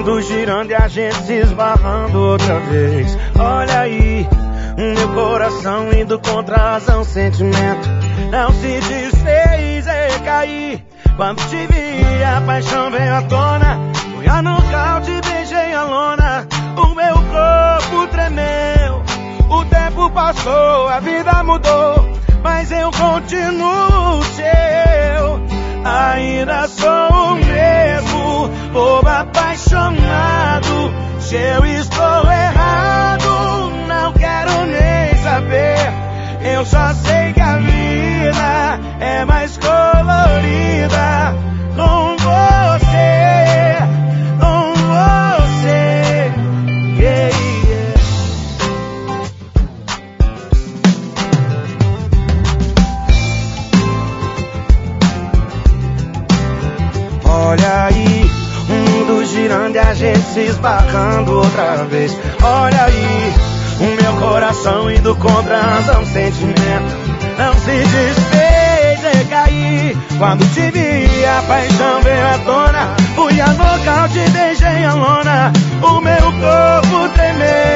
mundo girando e a gente se esbarrando outra vez. Olha aí, meu coração indo contra a razão, sentimento não se desfez, caí. Quando te vi, a paixão veio à tona. Fui a nocaute, beijei a lona. O meu corpo tremeu. O tempo passou, a vida mudou, mas eu continuo seu. Ainda sou o mesmo, bobo apaixonado. Se eu estou errado, não quero nem saber. Eu só sei que a vida é mais colorida com você, com você. Yeah, yeah. Olha aí, o mundo girando e a gente se esbarrando outra vez. Olha aí, o meu coração indo contra a razão, sentimento não se desfez, caí. Quando te vi, a paixão veio à tona. Fui a nocaute, beijei a lona. O meu corpo tremeu.